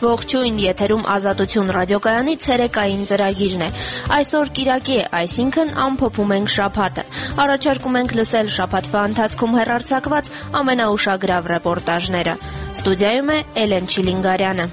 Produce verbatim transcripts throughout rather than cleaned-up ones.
Ողջույն, եթերում Ազատություն ռադիոկայանի ցերեկային ծրագիրն է։ Այսօր կիրակի է, այսինքն ամփոփում ենք շաբաթը։ Առաջարկում ենք լսել շաբաթվա ընթացքում հեռարձակված ամենաուշագրավ ռեպորտաժները։ Ստուդիայում է Էլեն Չիլինգարյանը։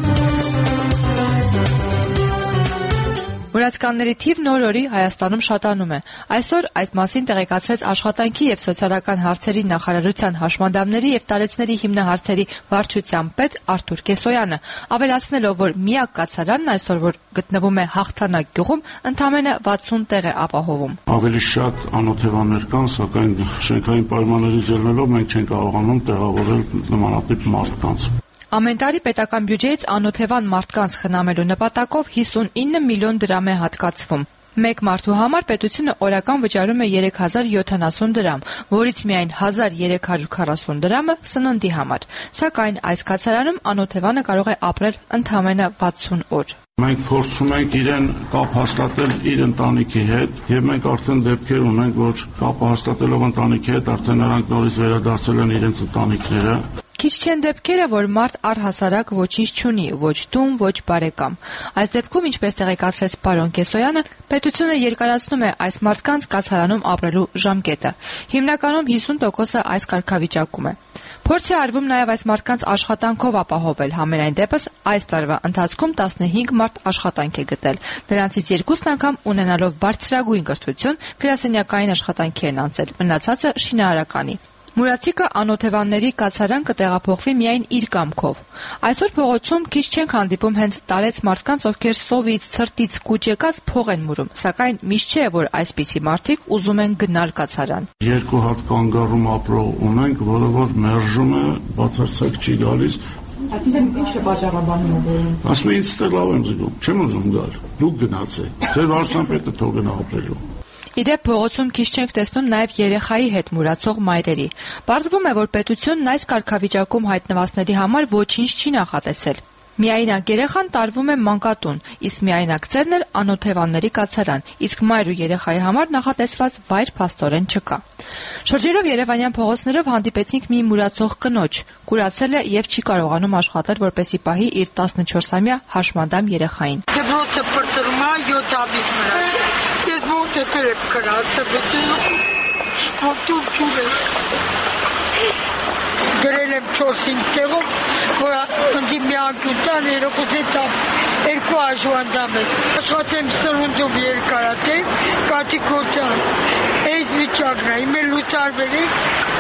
Մուրացկանների թիվն օր-օրի Հայաստանում շատանում է։ Այսօր այս մասին տեղեկացրեց Աշխատանքի և սոցիալական հարցերի նախարարության հաշմանդամների և տարեցների հիմնահարցերի վարչության պետ Արթուր Կեսոյանը, ավելացնելով, որ միակ կացարանն այսօր, որ գտնվում է Հաղթանակ գյուղում, ընդամենը վաթսուն տեղ է ապահովում։ Ավելի շատ անօթևաններ կան, սակայն շենքային պայմաններից ելնելով մենք չենք կարողանում տեղավորել նմանատիպ մարդկանց։ Ամեն տարի պետական բյուջեից անօթևան մարդկանց խնամելու նպատակով հիսունինը միլիոն դրամ է հատկացվում։ Մեկ մարդու համար պետությունը օրական վճարում է երեք հազար յոթանասուն դրամ, որից միայն հազար երեք հարյուր քառասուն դրամը սննդի համար։ Սակայն այս կացարանում անօթևանը կարող է ապրել ընդամենը վաթսուն օր։ Մենք փորձում ենք իրեն կապ հաստատել իր ընտանիքի հետ, եւ մենք արդեն դեպքեր ունենք, որ կապ հաստատելով ընտանիքի հետ արդեն նրանք նորից վերադարձել են իրենց ընտանիքները։ Քիչ չեն դեպքերը, որ մարդ առհասարակ ոչինչ չունի, ոչ տուն, ոչ բարեկամ։ Այս դեպքում, ինչպես տեղեկացրեց պարոն Կեսոյանը, պետությունը երկարացնում է այս մարդկանց կացարանում ապրելու ժամկետը։ Հիմնականում հիսուն տոկոսը այս կարգավիճակում է։ Փորձ է արվում նաև այս մարդկանց աշխատանքով ապահովել, համենայն դեպս այս տարվա ընթացքում տասնհինգ մարդ աշխատանք է գտել։ Նրանցից երկուսն անգամ ունենալով բարձրագույն կրթություն, գրասենյակային աշխատանքի են անցել, մնացածը շինարարականի։ Մուրացիկը անօթևանների կացարան կտեղափոխվի միայն իր կամքով։ Այսօր փողոցում քիչ չենք հանդիպում հենց տարեց մարդկանց, ովքեր սովից, ցրտից կուչ եկած փող են մուրում, սակայն միշտ չէ, որ այսպիսի մարդիկ ուզում են գնալ կացարան։ Երկու հատ կանգառում ապրող ունենք, որը որ մերժում է, բացարձակ չի գալիս։ Այսինքն ինչ է պատճառաբանում եք։ Ասում են, ինձ լավ եմ զգում, չեմ ուզում գալ։ Դուք գնացեք։ Ձեր վարչապետը թող գնա ապրելու։ Իդեպ փողոցում քիչ չենք տեսնում նաև երեխայի հետ մուրացող մայրերի։ Պարզվում է, որ պետությունն այս կարգավիճակում հայտնվածների համար ոչինչ չի նախատեսել։ Միայնակ երեխան տարվում է մանկատուն, իսկ միայնակ ծերն էլ անօթևանների կացարան, իսկ մայր ու երեխայի համար նախատեսված վայր փաստորեն չկա։ Շրջելով երևանյան փողոցներով հանդիպեցինք մի մուրացող կնոջ, կուրացել է եւ չի կարողանում աշխատել, որպեսզի պահի իր տասնչորսամյա հաշմանդամ երեխային։ Դպրոցը պրտրում է յոթ ամիս մնա։ Ես մոտեփել եմ կրացել, մոտում չունեմ։ Գրել եմ չորս-հինգ տեղով, որ ընձի մի անկյուն տան, երեքուսի տան, երկու աշվանդամ եմ։ Աշխատեմ սնունդում երկարատև, կատի գործան, այս վիճակն է, իմ էլ լուծարվել է,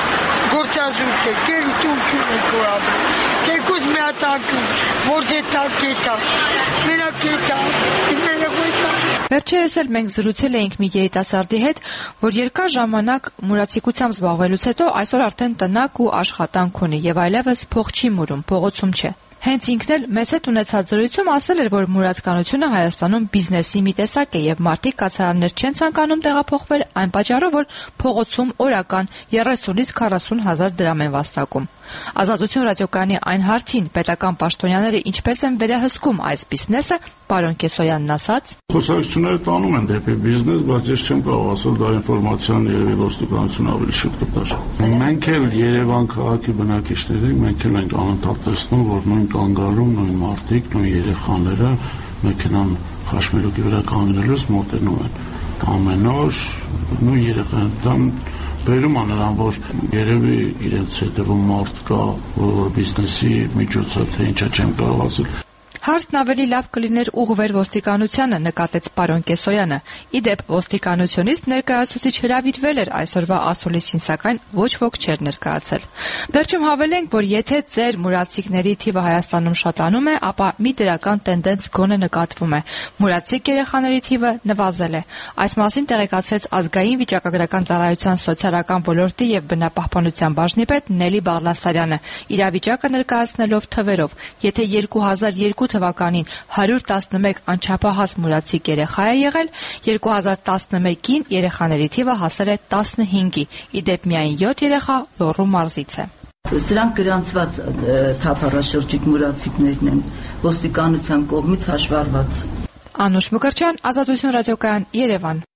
գործազուրկ է, կերի տուն չունեք որ ապրել։ Երկուս մի հատ անկյուն, որ ձետակ կետա, մենակ կետա, իմ երեքույթա։ Վերջերս էլ մենք զրուցել էինք մի երիտասարդի հետ, որ երկար ժամանակ մուրացիկությամբ զբաղվելուց հետո այսօր արդեն տնակ ու աշխատանք ունի եւ այլևս փող չի մուրում, փողոցում չէ։ Հենց ինքն էլ մեզ հետ ունեցած զրույցում ասել էր, որ մուրացկանությունը Հայաստանում բիզնեսի մի տեսակ է եւ մարդիկ կացարաններ չեն ցանկանում տեղափոխվել այն պատճառով, որ փողոցում օրական երեսունից քառասուն հազար դրամ են վաստակում։ Ազատություն ռադիոկայանի այն հարցին պետական պաշտոնյաները ինչպես են վերահսկում այս բիզնեսը, պարոն Կեսոյանն ասաց. Խոսակցությունները տանում են դեպի բիզնես, բայց ես չեմ կարող ասել դա ինֆորմացիան երևի ոստիկանությունը ավելի շուտ կտար։ Մենք էլ Երևան քաղաքի բնակիչներ ենք, մենք էլ ենք անընդհատ տեսնում, որ նույն կանգառում նույն մարդիկ, նույն երեխաները մեքենան խաշմերուկի վրա կանգնելուց մոտենում են։ Ամեն օր նույն երեխան բերում է նրան, որ երևի իրենց հետևում մարդ կա, որ բիզնեսի միջոցը, թե ինչա չեմ կարող ասել։ Հարցն ավելի լավ կլիներ ուղղվել ոստիկանությանը, նկատեց պարոն Կեսոյանը։ Իդեպ ոստիկանությունից ներկայացուցիչ հրավիրվել էր այսօրվա ասուլիսին, սակայն ոչ ոք չէր ներկայացել։ Վերջում հավելենք, որ եթե ծեր մուրացիկների թիվը Հայաստանում շատանում է, ապա մի դրական տենդենց գոնե նկատվում է։ Մուրացիկ երեխաների թիվը նվազել է։ Այս մասին տեղեկացրեց ազգային վիճակագրական ծառայության սոցիալական ոլորտի եւ բնապահպանության բաժնի պետ Նելի Բաղլասարյանը, իրավիճակը ներկայացնելով թվերով։ Եթե երկու հազար երկու թվականին հարյուր տասնմեկ անչափահաս մուրացիկ երեխա է եղել, երկու հազար տասնմեկին երեխաների թիվը հասել է տասնհինգի, իդեպ միայն յոթ երեխա Լոռու մարզից է։ Սրանք գրանցված թափառաշրջիկ մուրացիկներն են, ոստիկանության կողմից հաշվառված։ Անուշ Մկրտչյան, Ազատություն ռադիոկայան, Երևան։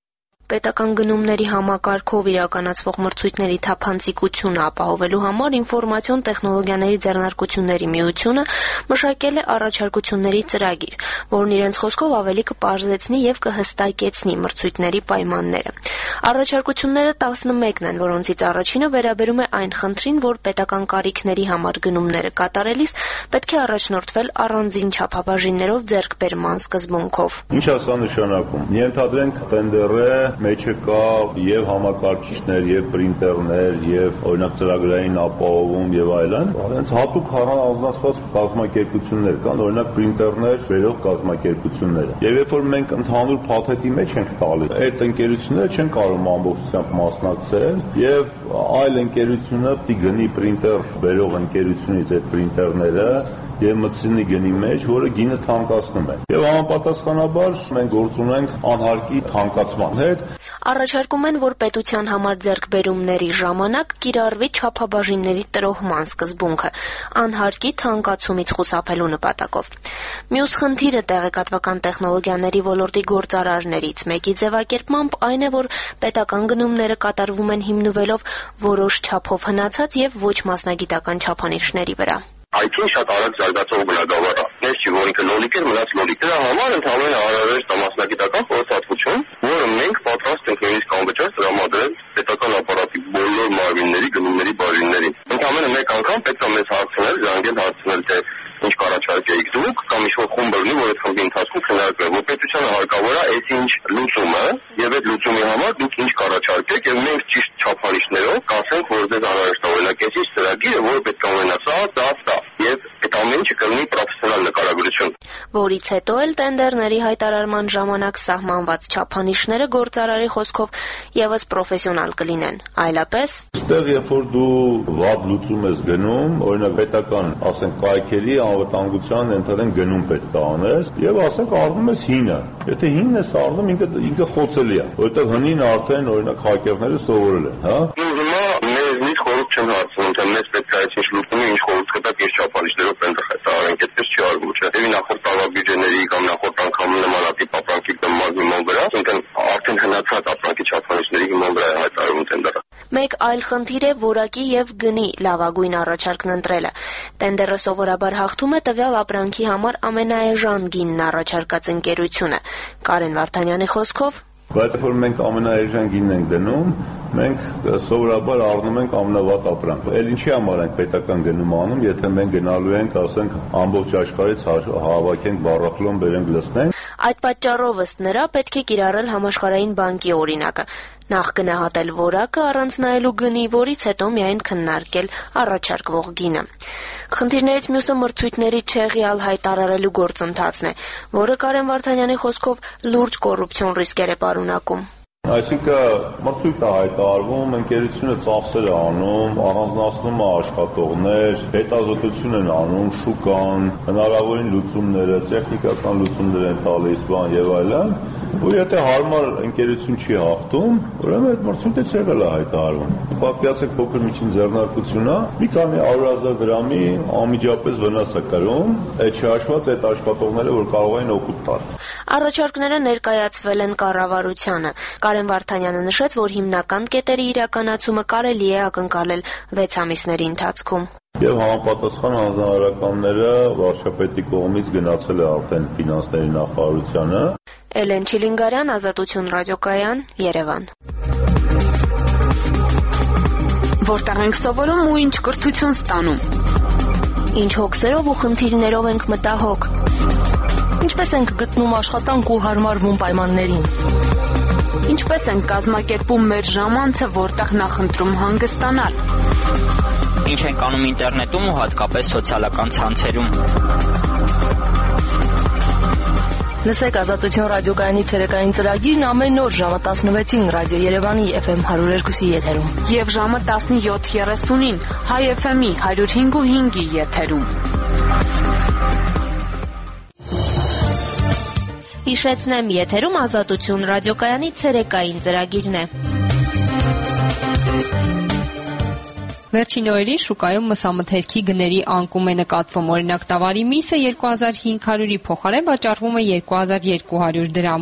Պետական գնումների համակարգով իրականացվող մրցույթների թափանցիկությունը ապահովելու համար ինֆորմացիոն տեխնոլոգիաների ձեռնարկությունների միությունը մշակել է առաջարկությունների ծրագիր, որն իրենց խոսքով ավելի կպարզեցնի եւ կհստակեցնի մրցույթների պայմանները։ Առաջարկությունները տասնմեկն են, որոնցից առաջինը վերաբերում է այն խնդրին, որ պետական կարիքների համար գնումները կատարելիս պետք է առաջնորդվել առանձին չափաբաժիններով ձեռքբերման սկզբունքով։ Ինչ է սա նշանակում։ Ենթադրենք տենդերը մեջը կա եւ համակարգիչներ, եւ պրինտերներ, եւ օրինակ ծրագրային ապահովում եւ այլն, հենց հատուկ առանձնացված կազմակերպություններ կան, օրինակ պրինտերներ վերող կազմակերպությունները։ Եվ երբ որ մենք ընդհանուր փաթեթի մեջ ենք տալիս, այդ ընկերությունները չեն կարող ամբողջությամբ մասնակցել եւ այլ ընկերությունը պիտի գնի պրինտեր վերող ընկերությունից այդ պրինտերները եւ մտցնի գնի մեջ, որը գինը թանկացնում է։ Եվ համապատասխանաբար մենք գործ ունենք անհարկի թանկացման հետ։ Առաջարկում են, որ պետության համար ձեռքբերումների ժամանակ կիրառվի չափաբաժինների տրոհման սկզբունքը, անհարկի թանկացումից խուսափելու նպատակով։ Մյուս խնդիրը տեղեկատվական տեխնոլոգիաների ոլորտի գործարարներից մեկի ձևակերպմամբ այն է, որ պետական գնումները կատարվում են հիմնվելով որոշ չափով հնացած եւ ոչ մասնագիտական չափանիշների վրա։ Այդին շատ արագ զարգացող բնագավառ է։ Ես չի որ ինքը լոլիկ էր, մնաց լոլիկ։ Դրա համար ընդհանրապես հարավեր մասնագիտական խորհրդատվություն, որը մենք պատրաստ ենք նույնիսկ անվճար տրամադրել պետական ապարատի բոլոր մարմինների գնումների բաժիններին։ Ընդհանրապես մեկ անգամ պետք է մեզ հարցնել, զանգել հարցնել, թե ինչ կառաջարկեիք դուք կամ ինչ-որ խումբ բռնի, որ այդ խմբի ընթացքում քննարկվի, որ պետությանը հարկավոր է այս ինչ լուծումը եւ այդ լուծումի համար դուք ինչ կառաջարկեք եւ մենք ճիշտ չափանիշներով կասենք, որ դες անհրաժեշտ է օրինակ այս ծրագիրը, որը պետք է ունենա սա, դա, դա եւ այդ ամեն ինչը կլինի պրոֆեսիոնալ նկարագրություն։ Որից հետո էլ տենդերների հայտարարման ժամանակ սահմանված չափանիշները գործարարի խոսքով եւս պրոֆեսիոնալ կլինեն, այլապես Այստեղ երբ որ դու վատ լուծում ես գնում, օրինակ պետական, ասենք կայքերի անվտանգության ընդհանրեն գնում պետք է անես եւ ասենք առնում ես հինը։ Եթե հինն ես առնում, ինքը ինքը խոցելի է, որովհետեւ հնին արդեն օրինակ հակերները սովորել են, հա։ Հիմա մեզ խորհուրդ չեմ հարցնում, թե մեզ պետք է այս ինչ լուծումը ինչ խորհուրդ կտակ ես չափանիշներով պենտեղ է տարենք, այդպես չի արվում, չէ։ Եվ նախորդ տարվա բյուջեների կամ նախորդ անգամ նմանատիպ ապրանքի դիմաց հիման վրա, ինքն արդեն հնացած ապրանքի չափանիշների հիման վրա է հայտարարվում տենդերը։ Մեկ այլ խնդիր է որակի եւ գնի լավագույն առաջարկն ընտրելը։ Տենդերը սովորաբար հաղթում է տվյալ ապրանքի համար ամենաէժան գինն առաջարկած ընկերությունը։ Կարեն Վարդանյանի խոսքով Բայց որ մենք ամենաէժան գինն ենք դնում, մենք սովորաբար առնում ենք ամենավատ ապրանք։ Էլ ինչի համար ենք պետական գնում անում, եթե մենք գնալու ենք, ասենք, ամբողջ աշխարհից հավաքենք բառախլոն բերենք լցնենք։ Այդ պատճառով ըստ նրա պետք է կիրառել համաշխարհային բանկի օրինակը։ Նախ գնահատել որակը առանց նայելու գնի, որից հետո միայն քննարկել առաջարկվող գինը։ Խնդիրներից մյուսը մրցույթների չեղյալ հայտարարելու գործընթացն է, որը Կարեն Վարդանյանի խոսքով լուրջ կոռուպցիոն ռիսկեր է պարունակում։ Այսինքն մրցույթ է հայտարարվում, ընկերությունը ծախսեր է անում, առանձնացնում է աշխատողներ, հետազոտություն են անում, շուկան, հնարավորին լուծումները, տեխնիկական լուծումներ են տալիս, բան եւ այլն, ու եթե հարմար ընկերություն չի հաղթում, ուրեմն այդ մրցույթը չեղել է հայտարարվում։ Պատկերացեք փոքր միջին ձեռնարկությունն է, մի քանի հարյուր հազար դրամի անմիջապես վնաս է կրում, այդ չհաշված այդ աշխատողները, որ կարող են օգուտ տալ։ Առաջարկները ներկայացվել են կառավարությանը։ Կարեն Վարդանյանը նշեց, որ հիմնական կետերի իրականացումը կարելի է ակնկալել վեց ամիսների ընթացքում։ Եվ համապատասխան հանձնարարականները վարչապետի կողմից գնացել է արդեն ֆինանսների նախարարությանը։ Էլեն Չիլինգարյան, Ազատություն ռադիոկայան, Երևան։ Որտեղ ենք սովորում ու ինչ կրթություն ստանում։ Ինչ հոգսերով ու խնդիրներով ենք մտահոգ։ Ինչպես ենք գտնում աշխատանք ու հարմարվում պայմաններին։ Ինչպես ենք կազմակերպում մեր ժամանցը, որտեղ նախընտրում հանգստանալ։ Ինչ ենք անում ինտերնետում ու հատկապես սոցիալական ցանցերում։ Լսեք Ազատություն ռադիոկայանի ցերեկային ծրագիրն ամեն օր ժամը տասնվեցին ռադիո Երևանի Էֆ Էմ հարյուր երկու եթերում։ Եվ ժամը տասնյոթ երեսունին Հայ Էֆ Էմ-ի հարյուր հինգ ու հինգի եթերում։ Հիշեցնեմ, եթերում Ազատություն ռադիոկայանի ցերեկային ծրագիրն է։ Վերջին օրերին շուկայում մսամթերքի գների անկում է նկատվում, օրինակ տավարի միսը երկու հազար հինգ հարյուրի փոխարեն վաճառվում է երկու հազար երկու հարյուր դրամով։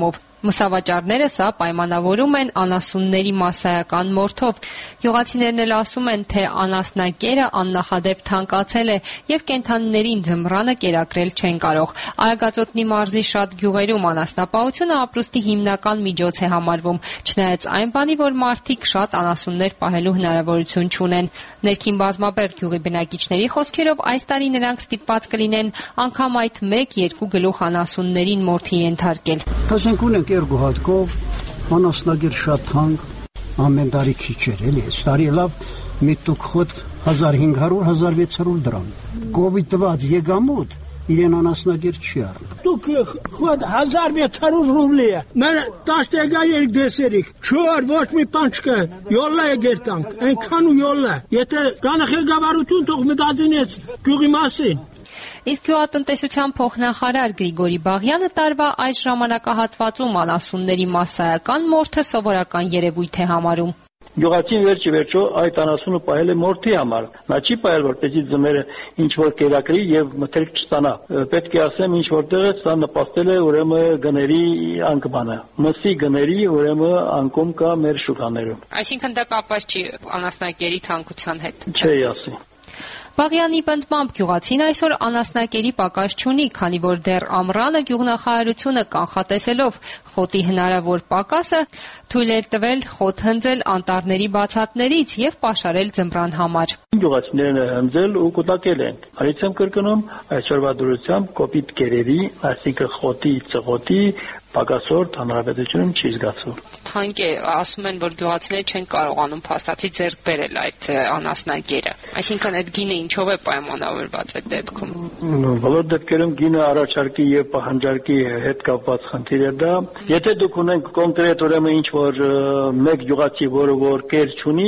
Մսավաճառները սա պայմանավորում են անասունների մասսայական մորթով։ Գյուղացիներն էլ ասում են, թե անասնակերը աննախադեպ թանկացել է եւ կենդանիներին ձմռանը կերակրել չեն կարող։ Արագածոտնի մարզի շատ գյուղերում անասնապահությունը ապրուստի հիմնական միջոց է համարվում, չնայած այն բանի, որ մարդիկ շատ անասուններ պահելու հնարավորություն չունեն։ Ներքին բազմաբեր գյուղի բնակիչների խոսքերով այս տարի նրանք ստիպված կլինեն անգամ այդ մեկ-երկու գլուխ անասուններին մորթի ենթարկել։ Ասենք ունենք երկու հատկով, անասնագիր շատ թանկ, ամեն տարի քիչ էր, էլի, այս տարի լավ մի տուկ խոտ հազար հինգ հարյուր - հազար վեց հարյուր դրամ։ Կովիդ տված եկամուտ իրեն անասնագիր չի առնում։ Տուկ խոտ հազար վեց հարյուր ռուբլի է։ Մեր տասնյակ երեք դեսերիկ, չոր ոչ մի բան չկա, յոլլա է գերտանք, այնքան ու յոլլա։ Եթե կանը ղեկավարություն թող մտածեն այս գյուղի մասին։ Իսկ գյուղատնտեսության փոխնախարար Գրիգորի Բաղյանը տարվա այս ժամանակահատվածում անասունների մասսայական մորթը սովորական երևույթ է համարում։ Գյուղացին վերջի վերջո այդ անասունը պահել է մորթի համար։ Նա չի պահել, որպեսզի ձմերը ինչ որ կերակրի եւ մթերք չստանա։ Պետք է ասեմ, ինչ որտեղ սա նպաստել է ուրեմն գների անկմանը։ Մսի գների ուրեմն անկում կա մեր շուկաներում։ Այսինքն դա կապված չի անասնակերի թանկության հետ։ Չի ասի։ Բաղյանի պնդմամբ գյուղացին այսօր անասնակերի պակաս չունի, քանի որ դեռ ամռանը գյուղնախարարությունը կանխատեսելով խոտի հնարավոր պակասը թույլ էր տվել խոտ հնձել անտառների բացատներից եւ պաշարել ձմռան համար։ Գյուղացիներն հնձել ու կուտակել են։ Արից եմ կրկնում, այսօրվա դրությամբ կոպիտ կերերի, այսինքն խոտի, ծղոտի պակասորդ հանրապետությունում չի զգացվում։ Թանկ է, ասում են, որ գյուղացիները չեն կարողանում փաստացի ձեռք բերել այդ անասնագերը։ Այսինքն այդ գինը ինչով է պայմանավորված այդ դեպքում։ Բոլոր դեպքերում գինը առաջարկի եւ պահանջարկի հետ կապված խնդիր է դա։ Եթե դուք ունենք կոնկրետ ուրեմն ինչ որ մեկ գյուղացի, որը որ կեր չունի,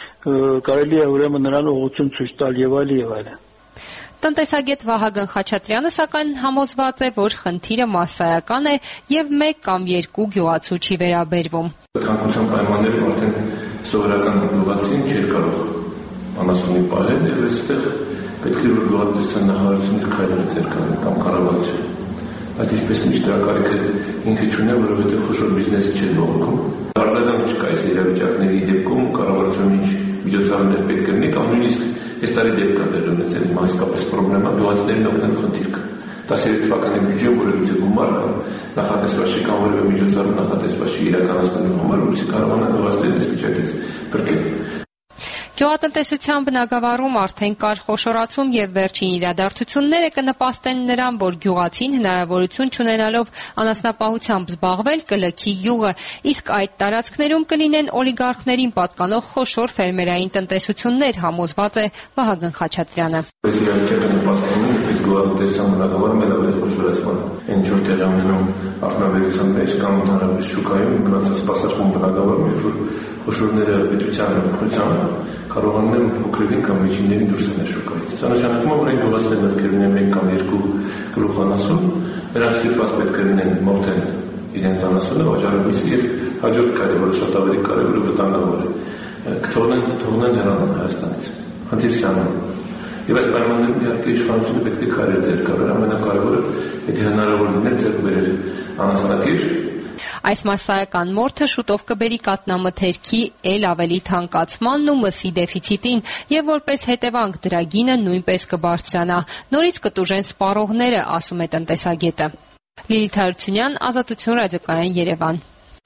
կարելի է ուրեմն նրան ուղղություն ցույց տալ եւ այլ եւ այլն։ Տնտեսագետ Վահագն Խաչատրյանը սակայն համոզված է, որ խնդիրը մասսայական է եւ մեկ կամ երկու գյուղացու չի վերաբերվում։ Թանկության պայմաններում արդեն սովորական գյուղացին չէր կարող անասունի պահել եւ այստեղ պետք է որ գյուղատնտեսության նախարարությունը քայլեր ձեռքանի կամ կառավարությունը։ Այդ ինչպես միշտ կարիքը ինքը չունի, որովհետեւ խոշոր բիզնեսը չէ բողոքում։ Արձագանք չկա այս իրավիճակների դեպքում կառավարությունը ինչ միջոցառումներ պետք է ունի կամ նույնիսկ այս տարի դեպք կա դեր ունեցել հիմա իսկապես պրոբլեմա գյուղացիներին օգնելու խնդիր կա։ տասներորդ թվականի բյուջե որևիցե գումար կամ նախատեսված չի կամ որևէ միջոցառում նախատեսված չի իրականացնելու համար, որպեսզի կարողանան գյուղացիներին այս վիճակից փրկել։ Գյուղատնտեսության բնագավառում արդեն կար խոշորացում եւ վերջին իրադարձությունները կնպաստեն նրան, որ գյուղացին հնարավորություն չունենալով անասնապահությամբ զբաղվել կլքի յուղը, իսկ այդ տարածքներում կլինեն օլիգարխներին պատկանող խոշոր ֆերմերային տնտեսություններ, համոզված է Վահագն Խաչատրյանը։ Այս իրավիճակը նպաստում է այս գյուղատնտեսության բնագավառում ավելի խոշորացման, ինչ որ տեղի ունենում արդյունաբերության մեջ կամ ընդհանրապես շուկայում մնացած սպասարկում բնագավառում, երբ որ խոշորները պետության օգնությամբ կարողանում են փոքրերին կամ միջիններին դուրս գալ շուկայից։ Սա նշանակում է, որ այն գյուղացիները պետք է լինեն մեկ կամ երկու գլուխ անասուն, նրանք ստիպված պետք է լինեն մորթեն իրենց անասունը, վաճառելիս եւ հաջորդ քայլը, որը շատ ավելի կարևոր ու վտանգավոր է, կթողնեն թողնեն հեռանալ Հայաստանից։ Խնդիրը սա է։ Եվ այս պայմաններում իհարկե իշխանությունը պետք է քայլեր ձեռք բերել, ամենակարևորը, եթե հնարավոր լիներ ձեռք բերել անասնագիր։ Այս մասսայական մորթը շուտով կբերի կատնամթերքի էլ ավելի թանկացմանն ու մսի դեֆիցիտին եւ որպես հետևանք դրա գինը նույնպես կբարձրանա։ Նորից կտուժեն սպառողները, ասում է տնտեսագետը։ Լիլիթ Հարությունյան, Ազատություն ռադիոկայան, Երևան։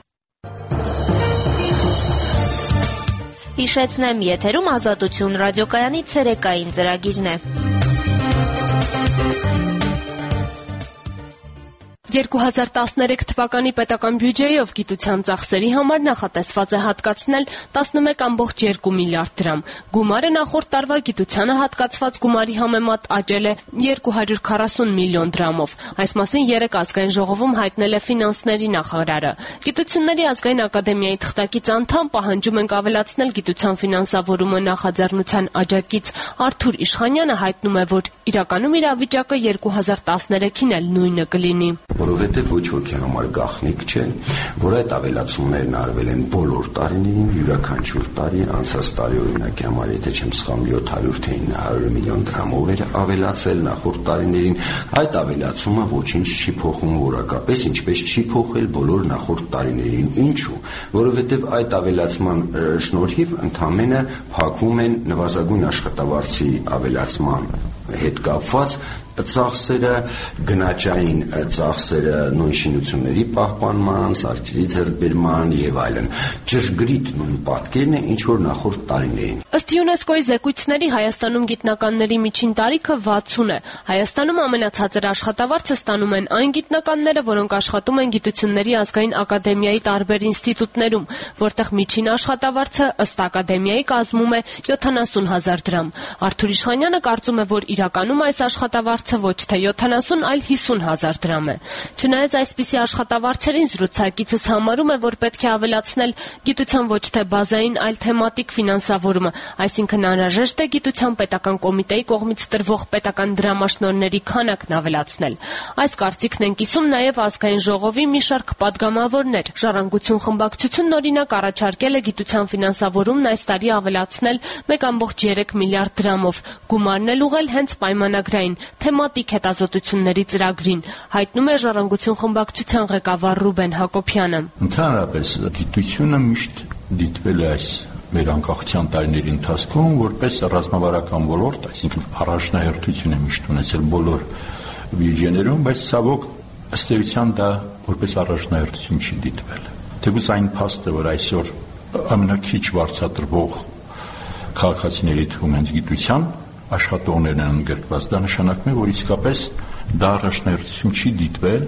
Հիշեցնեմ, եթերում Ազատություն ռադիոկայանի ցերեկային ծրագիրն է։ երկու հազար տասներեք թվականի պետական բյուջեով գիտության ծախսերի համար նախատեսված է հատկացնել տասնմեկ կόμma երկու միլիարդ դրամ։ Գումարը նախորդ տարվա գիտությանը հատկացված գումարի համեմատ աճել է երկու հարյուր քառասուն միլիոն դրամով։ Այս մասին երեկ ազգային ժողովում հայտնել է ֆինանսների նախարարը։ Գիտությունների ազգային ակադեմիայի թղթակից անդամ պահանջում ենք ավելացնել գիտության ֆինանսավորումը նախաձեռնության աջակից Արթուր Իշխանյանը հայտնում է, որ իրականում իրավիճակը երկու հազար տասներեքին էլ նույնը կլինի։ որովհետև ոչ ոքի համար գաղտնիք չէ, որ այդ ավելացումներն արվել են բոլոր տարիներին, յուրաքանչյուր տարի, անցած տարի օրինակի համար, եթե չեմ սխալվում, յոթ հարյուր թե ինը հարյուր միլիոն դրամով էր ավելացել նախորդ տարիներին, այդ ավելացումը ոչինչ չի փոխում որակապես, ինչպես չի փոխել բոլոր նախորդ տարիներին։ Ինչու՞, որովհետև այդ ավելացման շնորհիվ ընդամենը փակվում են նվազագույն աշխատավարձի ավելացման հետ կապված ծախսերը, գնաճային ծախսերը, նույն շինությունների պահպանման, սարքերի ձեռքբերման եւ այլն։ Ճշգրիտ նույն պատկերն է, ինչ որ նախորդ տարիներին։ Ըստ ՅՈՒՆԵՍԿՕ-ի զեկույցների Հայաստանում գիտնականների միջին տարիքը վաթսուն է։ Հայաստանում ամենացածր աշխատավարձը ստանում են այն գիտնականները, որոնք աշխատում են Գիտությունների ազգային ակադեմիայի տարբեր ինստիտուտներում, որտեղ միջին աշխատավարձը ըստ ակադեմիայի կազմում է յոթանասուն հազար դրամ։ Արթուր Իշխանյանը կարծում է, որ իրականում այս աշխատավարձը ոչ թե յոթանասուն, այլ հիսուն հազար դրամ է։ Չնայած այսպիսի աշխատավարձերին, զրուցակիցս համարում է, որ պետք է ավելացնել գիտության ոչ թե բազային, այլ թեմատիկ ֆինանսավորումը, այսինքն անհրաժեշտ է գիտության պետական կոմիտեի կողմից տրվող պետական դրամաշնորհների քանակն ավելացնել։ Այս կարծիքն են կիսում նաև ազգային ժողովի մի շարք պատգամավորներ։ Ժառանգություն խմբակցությունն օրինակ առաջարկել է գիտության ֆինանսավորումն այս տարի ավելացնել մեկ կόμma երեք միլիարդ դրամով, գումարն էլ ուղղել հենց պայմանագրային թեմատիկ հետազոտությունների ծրագրին, հայտնում է Ժառանգություն խմբակցության ղեկավար Ռուբեն Հակոբյանը։ Ընդհանրապես գիտությունը միշտ դիտվել է այս մեր անկախության տարիների ընթացքում որպես ռազմավարական ոլորտ, այսինքն առաջնահերթություն է միշտ ունեցել բոլոր բյուջեներում, բայց ցավոք ըստ էության դա որպես առաջնահերթություն չի դիտվել։ Թեպուզ այն փաստը, որ այսօր ամենակիչ վարձատրվող քաղաքացիների թվում հենց գիտության աշխատողներն են ընդգրկված, դա նշանակում է, որ իսկապես դա առաջնահերթություն չի դիտվել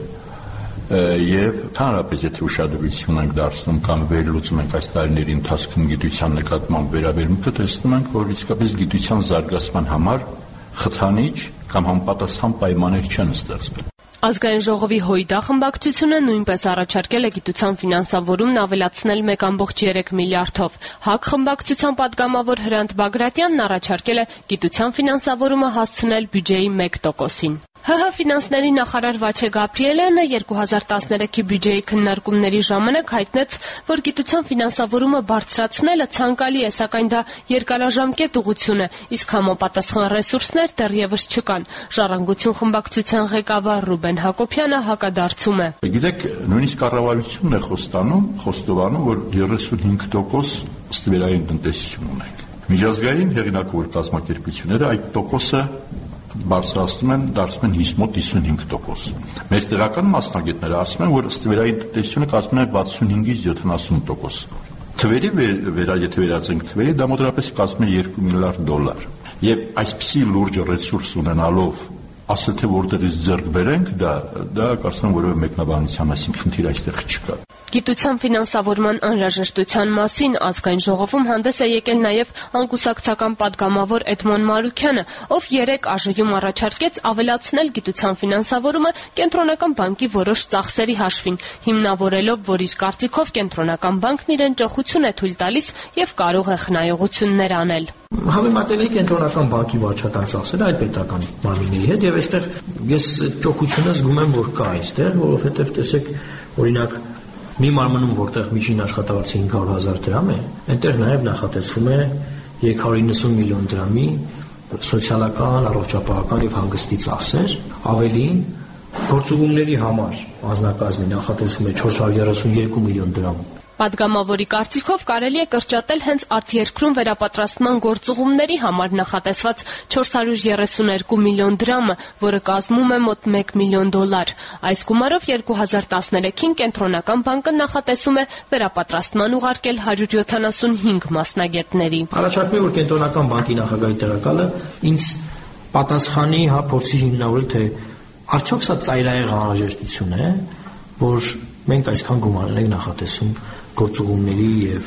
եւ ընդհանրապես եթե ուշադրություն ենք դարձնում կամ վերլուծում ենք այս տարիների ընթացքում գիտության նկատմամբ վերաբերմունքը, տեսնում ենք, որ իսկապես գիտության զարգացման համար խթանիչ կամ համապատասխան պայմաններ չեն ստեղծվել։ Ազգային ժողովի ՀՅԴ խմբակցությունը նույնպես առաջարկել է գիտության ֆինանսավորումն ավելացնել մեկ կόμma երեք միլիարդով։ ՀԱԿ խմբակցության պատգամավոր Հրանտ Բագրատյանն առաջարկել է գիտության ֆինանսավորումը հասցնել բյուջեի մեկ տոկոսին։ ՀՀ ֆինանսների նախարար Վաչե Գաբրիելյանը երկու հազար տասներեքի բյուջեի քննարկումների ժամանակ հայտնեց, որ գիտության ֆինանսավորումը բարձրացնելը ցանկալի է, սակայն դա երկարաժամկետ ուղղություն է, իսկ համապատասխան ռեսուրսներ դեռևս չկան։ Ժառանգություն խմբակցության ղեկավար Ռուբեն Հակոբյանը հակադարձում է։ Գիտեք, նույնիսկ կառավարությունն է խոստանում, խոստովանում, որ երեսունհինգ տոկոս ստվերային տնտեսություն ունենք։ Միջազգային հեղինակավոր կազմակերպությունները այդ տոկոսը բարձրացնում են, դարձնում են մոտ հիսունհինգ տոկոս։ Մեր տեղական մասնագետները ասում են, որ ստվերային տնտեսությունը կազմում է վաթսունհինգից յոթանասուն տոկոս։ Թվերի վերա, եթե վերածենք թվերի, դա մոտավորապես կազմում է երկու միլիարդ դոլար։ Եվ այսպիսի լուրջ ռեսուրս ունենալով, ասել թե որտեղից ձեռք բերենք, դա դա կարծում եմ որևէ մեկնաբանության մասին խնդիր այստեղ չկա։ Գիտության ֆինանսավորման անհրաժեշտության մասին ազգային ժողովում հանդես է եկել նաև անկուսակցական պատգամավոր Էդմոն Մարուքյանը, ով երեք ԱԺ-ում առաջարկեց ավելացնել գիտության ֆինանսավորումը կենտրոնական բանկի որոշ ծախսերի հաշվին, հիմնավորելով, որ իր կարծիքով կենտրոնական բանկն իրեն ճոխություն է թույլ տալիս եւ կարող է խնայողություններ անել։ Համեմատել եք կենտրոնական բանկի վարչական ծախսերը այդ պետական մարմինների հետ եւ այստեղ ես ճոխությունը զգում եմ, որ կա այստեղ, որովհետեւ տեսեք, օրինակ մի մարմնում, որտեղ միջին աշխատավարձը հինգ հարյուր հազար դրամ է, այնտեղ նաև նախատեսվում է երեք հարյուր իննսուն միլիոն դրամի սոցիալական, առողջապահական եւ հանգստի ծախսեր, ավելին գործուղումների համար անձնակազմի նախատեսվում է չորս հարյուր երեսունյոթ միլիոն դրամ։ Պատգամավորի կարծիքով կարելի է կրճատել հենց արտերկրում վերապատրաստման գործուղումների համար նախատեսված չորս հարյուր երեսուներկու միլիոն դրամը, որը կազմում է մոտ մեկ միլիոն դոլար։ Այս գումարով երկու հազար տասներեքին կենտրոնական բանկը նախատեսում է վերապատրաստման ուղարկել հարյուր յոթանասունհինգ մասնագետների։ Առաջարկում է, որ կենտրոնական բանկի նախագահի տեղակալը ինձ պատասխանի, հա, փորձի հիմնավորել, թե արդյոք սա ծայրահեղ անհրաժեշտություն է, որ մենք այսքան գումարներ ենք նախատեսում գործուղումների եւ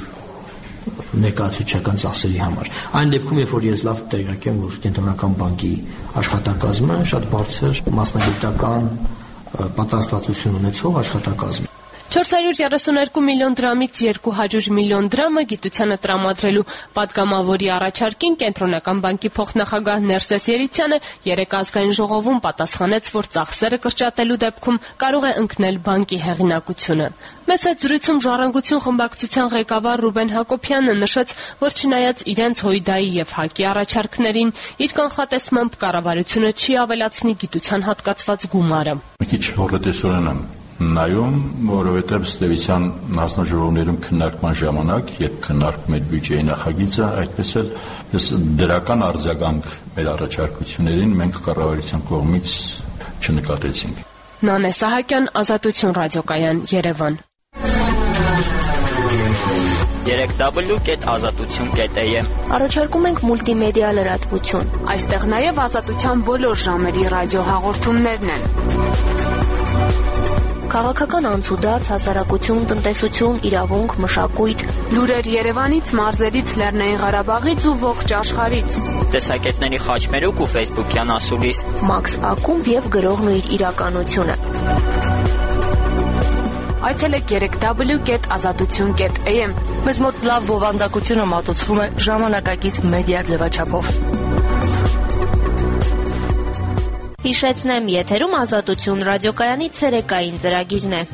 ներկայացուցչական ծախսերի համար։ Այն դեպքում, երբ որ ես լավ տեղյակ եմ, որ կենտրոնական բանկի աշխատակազմը շատ բարձր մասնագիտական պատասխանատվություն ունեցող աշխատակազմ է։ չորս հարյուր երեսուներկու միլիոն դրամից երկու հարյուր միլիոն դրամը գիտությանը տրամադրելու պատգամավորի առաջարկին Կենտրոնական բանկի փոխնախագահ Ներսես Երիցյանը երեկ ազգային ժողովում պատասխանեց, որ ծախսերը կրճատելու դեպքում կարող է ընկնել բանկի հեղինակությունը։ Մեծ հետ զրույցում Ժառանգություն խմբակցության ղեկավար Ռուբեն Հակոբյանը նշեց, որ չնայած իրենց Հույդայի եւ ՀԱԿ-ի առաջարկներին, իր կանխատեսմամբ կառավարությունը չի ավելացնի գիտության հատկացված գումարը։ Մի քիչ հորետեսորեն եմ նայում, որովհետև ստեվության հանձնաժողովներում քննարկման ժամանակ, երբ քննարկում էր բյուջեի նախագիծը, այդպես էլ դրական արձագանք մեր առաջարկություններին մենք կառավարության կողմից չնկատեցինք։ Նանե Սահակյան, Ազատություն ռադիոկայան, Երևան։ երեք դաբլյու կետ ազատություն կետ է ե Առաջարկում ենք մուլտիմեդիա լրատվություն։ Այստեղ նաև ազատության բոլոր ժամերի ռադիոհաղորդումներն են։ Քաղաքական անցուդարձ, հասարակություն, տնտեսություն, իրավունք, մշակույթ, լուրեր Երևանից, մարզերից, Լեռնային Ղարաբաղից ու ողջ աշխարհից։ Տեսակետների խաչմերուկ ու ֆեյսբուքյան ասուլիս։ Մաքս Ակումբ եւ գրողն ու իր իրականությունը։ Այցելեք երեք դաբլյու կետ ազատություն կետ է ե Մեզ մոտ լավ բովանդակությունը մատուցվում է ժամանակակից մեդիա ձևաչափով։ Հիշեցնեմ, եթերում Ազատություն ռադիոկայանի ցերեկային ծրագիրն է։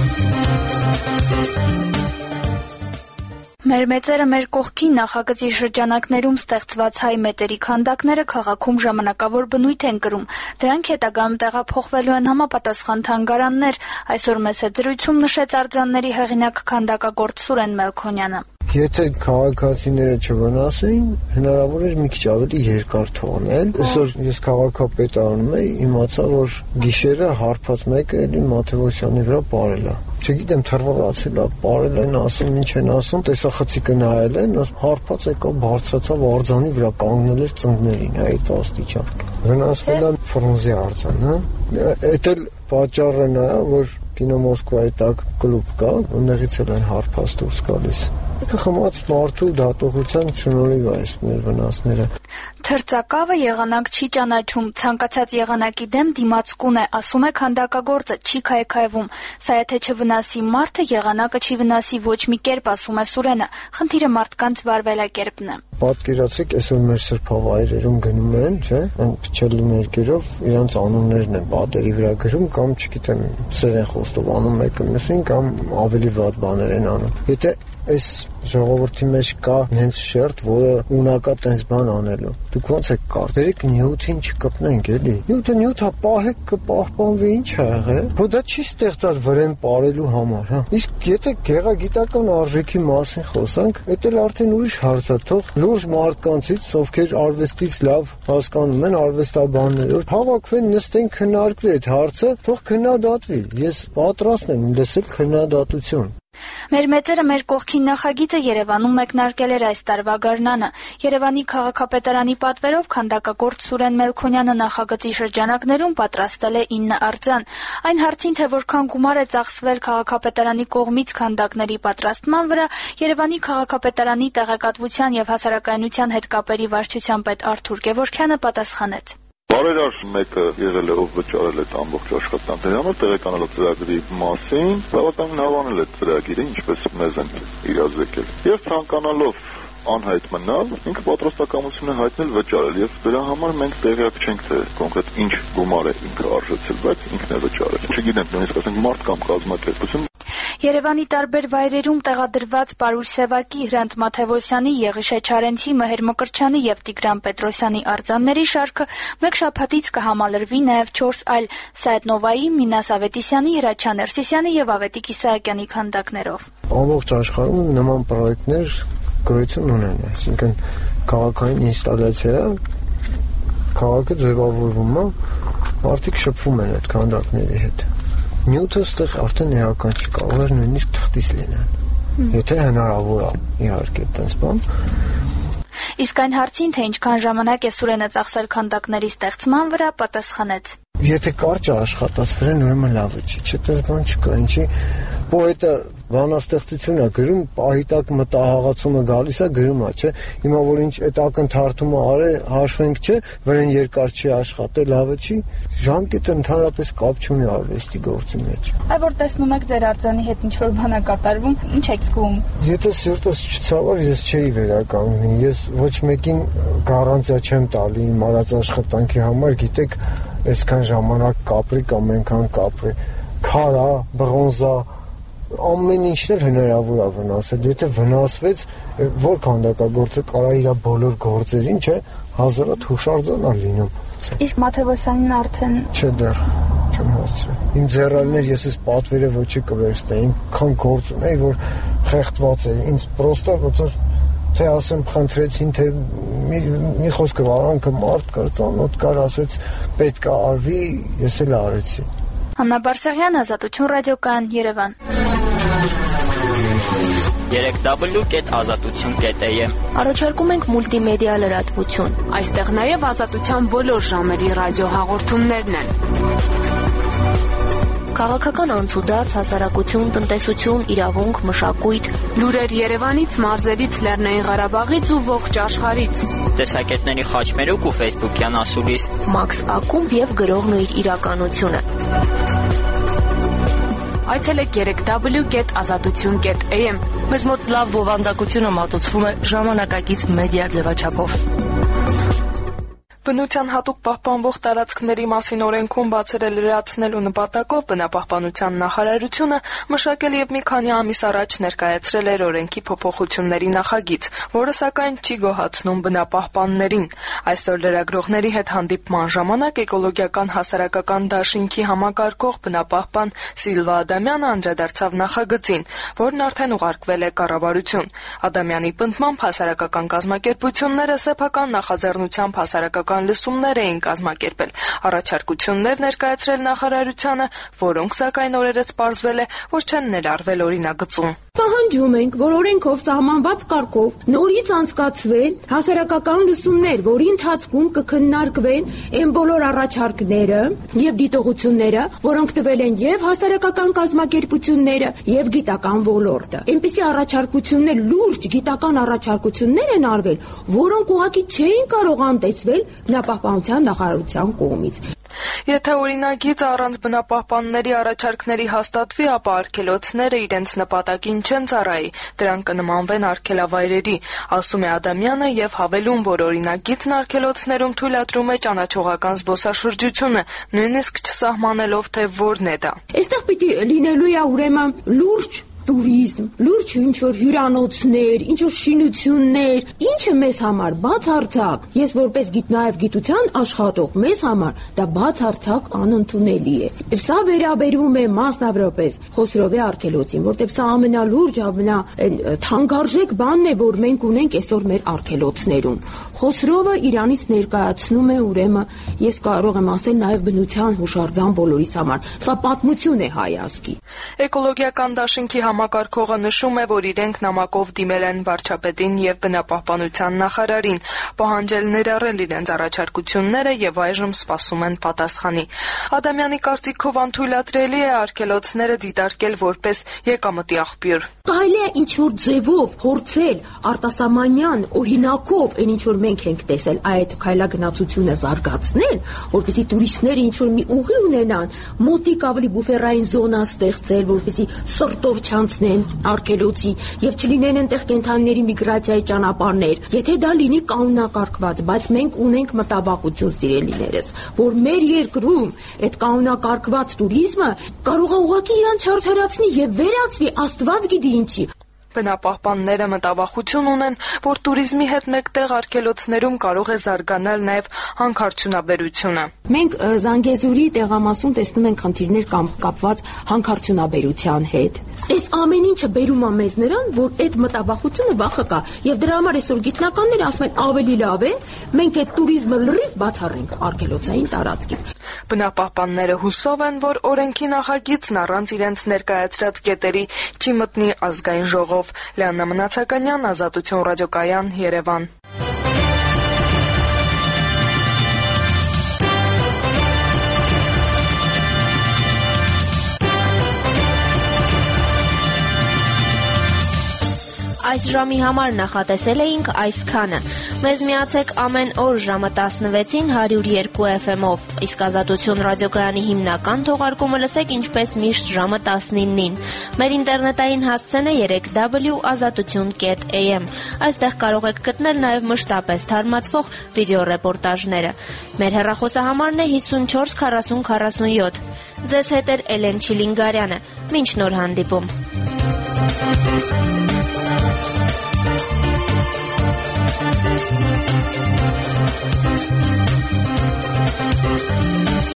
Մեր մեծերը մեր կողքին նախագծի շրջանակներում ստեղծված հայ մեծերի քանդակները քաղաքում ժամանակավոր բնույթ են կրում։ Դրանք հետագայում տեղափոխվելու են համապատասխան թանգարաններ, այսօր մեծ զրույցում նշեց արձանների հեղինակ քանդակագործ Սուրեն Մելքոնյանը։ Եթե քաղաքացիները չվնասեին, հնարավոր էր մի քիչ ավելի երկար թողնել։ Այսօր ես քաղաքապետարանում էի, իմացա, որ գիշերը հարբած մեկը էլի Մաթեոսյանի վրա բարել է։ Չգիտեմ, թռվռացել է, բարել են, ասում ինչ են ասում, տեսախցիկը նայել են, հարբած եկա բարձրացավ արձանի վրա, կանգնել էր ծնկներին, այդ աստիճան։ Վնասվել է ֆրունզի արձան, հա։ Էդ էլ պատճառը նա է, որ Կինո Մոսկվայի տակ կլուբ կա, ուներից էլ են հարբած դուրս գալիս։ Խմած մարդու դատողության շնորհիվ այս մեր վնասները։ Թրծակավը եղանակ չի ճանաչում, ցանկացած եղանակի դեմ դիմացկուն է, ասում է քանդակագործը, չի քայքայվում։ Սա եթե չվնասի մարդը, եղանակը չի վնասի ոչ մի կերպ, ասում է Սուրենը։ Խնդիրը մարդկանց վարվելակերպն է։ Պատկերացեք, այսօր մեր սրբավայրերում գնում են, չէ՞, այն փչելի ներկերով իրանց անուններն են պատերի վրա գրում կամ չգիտեմ, սեր են խոստով անում մեկը մյուսին կամ ավելի վատ բաներ են անում։ Եթե այս ժողովրդի մեջ կա հենց շերտ, որը ունակա տես բան անելու։ Դուք ոնց եք կարծեք նյութին չկպնենք, էլի։ Նյութը նյութա պահեք կպահպանվի, ինչ ա եղել։ Հո դա չի ստեղծած վրեն ապարելու համար, հա։ Իսկ եթե գեղագիտական արժեքի մասին խոսանք, դա էլ արդեն ուրիշ հարց է, թող լուրջ մարդկանցից, ովքեր արվեստից լավ հասկանում են, արվեստաբաններ, հավաքվեն, նստեն, քննարկվի այդ հարցը, թող քննադատվի։ Ես պատրաստ եմ լսել քննադատություն։ Մեր մեծերը մեր կողքին նախագիծը Երևանում մեկնարկել էր այս տարվա գարնանը։ Երևանի քաղաքապետարանի պատվերով քանդակագործ Սուրեն Մելքոնյանը նախագծի շրջանակներում պատրաստել է ինը արձան։ Այն հարցին, թե որքան գումար է ծախսվել քաղաքապետարանի կողմից քանդակների պատրաստման վրա, Երևանի քաղաքապետարանի տեղեկատվության եւ հասարակայնության հետ կապերի վարչության պետ Արթուր Գևորգյանը պատասխանեց. Բարերար մեկը եղել է, ով վճարել է ամբողջ աշխատանքների համար, տեղեկանալով ծրագրի մասին, բավականին հավանել է ծրագիրը, ինչպես մեզ են իրազեկել։ Եվ ցանկանալով անհայտ մնալ, ինքը պատրաստակամություն է հայտնել վճարել, եւ դրա համար մենք տեղյակ չենք, թե կոնկրետ ինչ գումար է ինքը արժեցել, բայց ինքն է վճարել։ Չգիտենք, նույնիսկ ասենք մարդ կամ կազմակերպություն։ Երևանի տարբեր վայրերում տեղադրված Պարուշ Սևակի, Հրանտ Մաթեոսյանի, Եղիշե Չարենցի, Մհեր Մկրտչյանի եւ Տիգրան Պետրոսյանի արձանների շարքը մեկ շաբաթից կհամալրվի նաեւ չորս այլ Սայեդ Նովայի, Մինաս Ավետիսյանի, Հրաչյա Ներսիսյանի եւ Ավետիք Իսահակյանի քանդակներով։ Ամբողջ աշխարհում նման պրոյեկտներ գոյություն ունեն, այսինքն քաղաքային ինստալացիա, քաղաքը ձևավորվում է, մարդիկ շփվում են այդ քանդակների հետ։ Նյութը ստեղ արդեն էական չի, կարող է նույնիսկ թղթից լինել։ Եթե հնարավոր է, իհարկե, այդպես բան։ Իսկ այն հարցին, թե ինչքան ժամանակ է Սուրենը ծախսել քանդակների ստեղծման վրա, պատասխանեց. Եթե կարճ է աշխատած վրան, ուրեմն լավ է, չի, չէ՞, այդպես բան չկա, ինչի պոետը բանաստեղծություն է գրում, պահիտակ մտահաղացումը գալիս է գրում է, չէ։ Հիմա որ ինչ այդ ակնթարթումը արե, հաշվենք, չէ, վրան երկար չի աշխատել, լավը չի, ժամկետը ընդհանրապես կապ չունի արվեստի գործի մեջ։ Այ որ տեսնում եք ձեր արձանի հետ ինչ որ բան է կատարվում, ինչ եք զգում։ Եթե սիրտս չցավար, ես չէի վերականգնի, ես ոչ մեկին գարանտիա չեմ տալի իմ արած աշխատանքի համար, գիտեք, այսքան ժամանակ կապրի կամ այնքան կապրի, քարա, բղոնզա, ամեն ինչն էլ հնարավոր է վնասել։ Եթե վնասվեց, որ քանդակագործը կարա իր բոլոր գործերին, չէ, հազարատ հուշարձան է լինում։ Իսկ Մաթեոսյանին արդեն չէ դեռ չեմ հասցրել։ Իմ ձեռալներ ես այս պատվերը ոչի կվերստեի, քան գործ ունեի, որ խեղդված էի, ինձ պրոստը ոնց թե ասեմ խնդրեցին, թե մի, մի խոսքով արանքը մարդ կար, ծանոթ կար, ասեց պետք է արվի, ես էլ արեցի։ Աննա Բարսեղյան, Ազատություն ռադիոկայան, Երևան։ երեք w կետ ազատություն կետ a m Առաջարկում ենք մուլտիմեդիա լրատվություն։ Այստեղ նաև ազատության բոլոր ժամերի ռադիոհաղորդումներն են։ Քաղաքական անցուդարձ, հասարակություն, տնտեսություն, իրավունք, մշակույթ, լուրեր Երևանից, մարզերից, Լեռնային Ղարաբաղից ու ողջ աշխարհից։ Տեսակետների խաչմերուկ ու ֆեյսբուքյան ասուլիս, Մաքս Ակումբ եւ գրողն ու իր իրականությունը։ Այցելեք երեք w կետ ազատություն կետ a m Մեզ մոտ լավ բովանդակությունը մատուցվում է ժամանակակից մեդիա ձևաչափով։ Բնության հատուկ պահպանվող տարածքների մասին օրենքում բացել լրացնելու նպատակով բնապահպանության նախարարությունը մշակել եւ մի քանի ամիս առաջ ներկայացրել էր օրենքի փոփոխությունների նախագիծ, որը սակայն չի գոհացնում բնապահպաններին։ Այսօր լրագրողների հետ հանդիպման ժամանակ էկոլոգիական հասարակական դաշինքի համակարգող բնապահպան Սիլվա Ադամյանը անդրադարձավ նախագծին, որն արդեն ուղարկվել է կառավարություն։ Ադամյանի պնդմամբ հասարակական կազմակերպությունները սեփական նախաձեռնությամբ հասարակական լսումներ էին կազմակերպել, առաջարկություններ ներկայացրել նախարարությանը, որոնք սակայն օրերս պարզվել է, որ չեն ներառվել օրինագծում։ Պահանջում ենք, որ օրենքով սահմանված կարգով նորից անցկացվեն հասարակական լսումներ, որի ընթացքում կքննարկվեն այն բոլոր առաջարկները եւ դիտողությունները, որոնք տվել են եւ հասարակական կազմակերպությունները եւ գիտական ոլորտը։ Այնպիսի առաջարկություններ, լուրջ գիտական առաջարկություններ են արվել, որոնք ուղղակի չէին կարող անտեսվել բնապահպանության նախարարության կողմից։ Եթե օրինագիծը առանց բնապահպանների առաջարկների հաստատվի, ապա արգելոցները իրենց նպատակին չեն ծառայի, դրանք կնմանվեն արգելավայրերի, ասում է Ադամյանը եւ հավելում, որ օրինագիծն արգելոցներում թույլատրում է ճանաչողական զբոսաշրջությունը, նույնիսկ չսահմանելով, թե որն է դա։ Այստեղ պիտի լինելու է ուրեմն լուրջ տուրիզմ, լուրջ ինչ-որ հյուրանոցներ, ինչ-որ շինություններ, ինչը մեզ համար բացարձակ, ես որպես գիտնայև գիտության աշխատող, մեզ համար դա բացարձակ անընդունելի է։ Եվ սա վերաբերում է մասնավորապես Խոսրովի արգելոցին, որտեղ սա ամենալուրջ, ամենա թանկարժեք բանն է, որ մենք ունենք այսօր մեր արգելոցներում։ Խոսրովը Իրանից ներկայացնում է ուրեմն, ես կարող եմ ասել նաև բնության հուշարձան բոլորիս համար։ Սա պատմություն է հայ ազգի։ Էկոլոգիական դաշինքի համակարգողը նշում է, որ իրենք նամակով դիմել են վարչապետին եւ բնապահպանության նախարարին, պահանջել ներառել իրենց առաջարկությունները եւ այժմ սպասում են պատասխանի։ Ադամյանի կարծիքով անթույլատրելի է արգելոցները դիտարկել որպես եկամտի աղբյուր։ Կարելի է ինչ-որ ձևով փորձել արտասահմանյան օրինակով այն ինչ-որ մենք ենք տեսել, այդ քայլագնացությունը զարգացնել, որպեսզի տուրիստները ինչ-որ մի ուղի ունենան, մոտիկ ավելի բուֆերային զոնա ստեղծել, որպեսզի սրտով չանցնեն արգելոցի եւ չլինեն այնտեղ կենդանիների միգրացիայի ճանապարհներ։ Եթե դա լինի կանոնակարգված, բայց մենք ունենք մտաբախություն, սիրելիներս, որ մեր երկրում այդ կանոնակարգված տուրիզմը կարող է ուղղակի իրան չարդարացնի եւ վերածվի Աստված գիտի ինչի։ Բնապահպանները մտավախություն ունեն, որ տուրիզմի հետ մեկտեղ արգելոցներում կարող է զարգանալ նաև հանքարդյունաբերությունը։ Մենք Զանգեզուրի տեղամասում տեսնում ենք խնդիրներ կամ կապված հանքարդյունաբերության հետ։ Այս ամեն ինչը բերում է մեզ նրան, որ այդ մտավախությունը վախը կա, եւ դրա համար այսօր գիտնականները ասում են ավելի լավ է մենք այդ տուրիզմը լրիվ բացառենք արգելոցային տարածքից։ Բնապահպանները հուսով են, որ օրենքի նախագիծն առանց իրենց ներկայացրած կետերի չի մտնի ազգային ժողով։ Լիաննա Մնացականյան, Ազատություն ռադիոկայան, Երևան։ այս ժամի համար նախատեսել էինք այսքանը։ Մեզ միացեք ամեն օր ժամը տասնվեցին հարյուր երկու էֆ էմ-ով, իսկ Ազատություն ռադիոկայանի հիմնական թողարկումը լսեք ինչպես միշտ ժամը տասնինին։ Մեր ինտերնետային հասցեն է երեք w ազատություն կետ a m։ Այստեղ կարող եք գտնել նաև մշտապես թարմացվող վիդեոռեպորտաժները։ Մեր հեռախոսահամարն է հիսունչորս քառասուն քառասունյոթ։ Ձեզ հետ էր Էլեն Չիլինգարյանը։ Մինչ նոր հանդիպում։